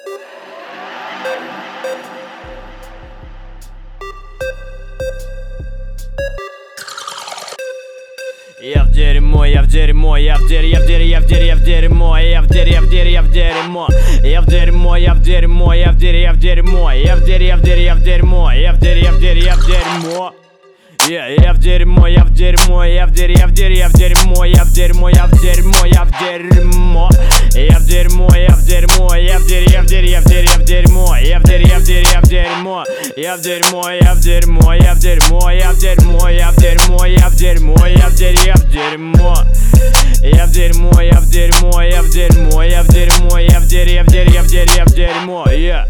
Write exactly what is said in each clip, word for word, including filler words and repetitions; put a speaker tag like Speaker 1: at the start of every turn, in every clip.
Speaker 1: Я в дерьмо, я в дерьмо, я в дерь, я в дерь, я в дерь, я в дерьмо, я в дерь, я в дерь, я в дерьмо, я в дерьмо, я в дерьмо, я в дерь, я в дерьмо, я в дерь, я в дерь, я в дерьмо, я в дерь, я в дерь, я в дерьмо. Я, я в дерьмо, я в дерьмо, я в дерь, я в дерь, я в дерьмо, я в дерьмо, я в дерьмо, я в дерьмо, я в дерьмо, я в дерьмо, я в дерь, я в дерь, я в дерь, я в дерьмо, я в дерь, я в дерь, я в дерьмо, я в дерьмо, я в дерьмо, я в дерьмо, я в дерьмо, я в дерьмо, я в дерьмо, я в дерь, я в дерьмо, я в дерьмо, я в дерьмо, я в дерьмо, я в дерьмо, я в дерь, я в дерь, я в дерь, я в дерьмо, я.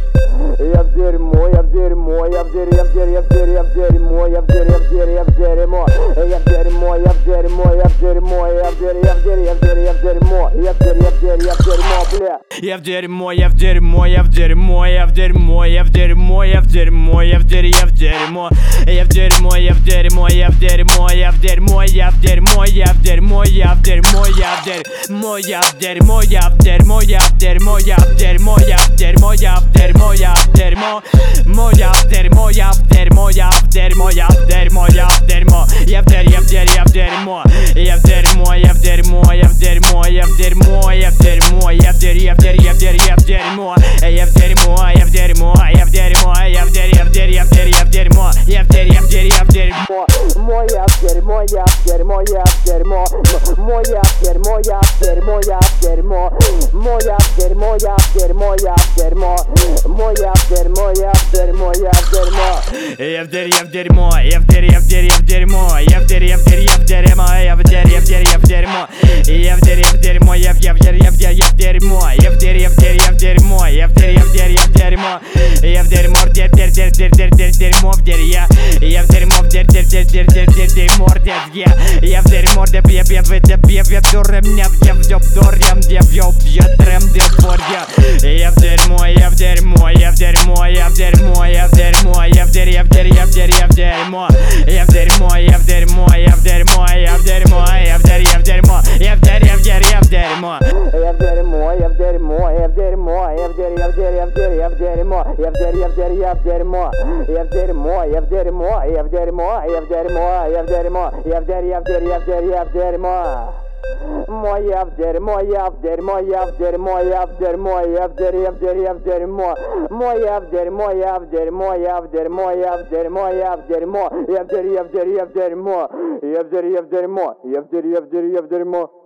Speaker 1: Я в дерьмо, я в дерьмо, я в дерь, я в дерь, я в дерь, я в дерьмо, я в дерь, я в дерь, я в дерьмо, я в дерьмо, я в дерьмо, я в дерьмо, я в дерь, я в дерь, я в дерь, я в дерьмо, я в дерь, я в дерь, я в дерьмо, бля. Я в дерьмо, я в дерьмо, я в дерьмо, я в дерьмо, я в дерьмо, я в дерьмо, я в дерь, я в дерьмо, я в дерьмо, я в дерьмо, я в дерьмо, я в дерьмо, я в дерьмо, я в дерьмо, я в дерьмо, я в дерьмо, я в дерьмо, я в дерьмо, я в дерьмо, я в дерьмо, я в дерьмо, я в дерьмо, я в дерьмо, моя в дерьмо, я в дерьмо, я в дерьмо, я в дерьмо, я в дерьмо, я в дерь, я в дерь, я в дерьмо, я в дерьмо, я в дерьмо, я в дерьмо, я в дерьмо, я в дерьмо, я в дерь, я в дерь, я в дерь, я в дерьмо, я в дерьмо, я в дерьмо, я в дерьмо, я в дерь, я в дерь, я в дерь, я в дерьмо, я в дерь, я в дерь, я в дерьмо, моя в дерьмо, я в дерьмо, я в дерьмо, моя в дерьмо, я в дерьмо, я в дерьмо, моя в дерьмо, я в дерьмо, я в дерьмо, моя в дерьмо, я в дерьмо, я в дерьмо, я в дерь, я в дерьмо, я в дерь, я в дерь, я в дерьмо, я в дерь, я в дерь, я в дерьмо, я в дерь, я в дерь, я в дерьмо, я в дерь, я в дерьмо, я в я в дерь, я в дерь, я в дерьмо, я в дерь, я в дерь, я в дерьмо, я в дерь, я в дерь, я в дерьмо, я в дерьмо, дерь, дерь, дерь, дерь, дерь, дерь, дерьмо, в дерь, я, я в дерьмо, в дерь, дерь, дерь, дерь, дерь, дерь, дерьмо, дерь, я, я в дерьмо, дерь, я, я, я, я, я, дуры меня, я в дёб, дурям, я в ёб, я трем, я в я, я в дерьмо, я в дерьмо, я в дерьмо, я в дерьмо, я в дерьмо, я в дерь, я в дерь, я в дерь, я в дерьмо, я в дерьмо, я в дерьмо, я в дерьмо, я в дерьмо, я в дерь, я в дерьмо, я в дерь, я в дерь, я в дерьмо, я в дерьмо, я в дерьмо, я в дерьмо, я в дерь, я в дерь, я в дерь, я в дерьмо, я в дерь, я в дерь, я в дерьмо, я в дерьмо, я в дерьмо, я в дерьмо, я в дерьмо, я в дерьмо, я в дерь, я в дерь, я в дерь, я в дерьмо. Моя в дерьмо, я в дерьмо, я в дерьмо, я в дерьмо, я в дерь, я в дерь, я в дерьмо, моя в дерьмо, я в дерьмо, я в дерьмо, я в дерьмо, я в дерьмо, я в дерь, я в дерь, я в дерьмо, я в дерь, я в дерьмо, я в дерь, я в дерь, я в дерьмо.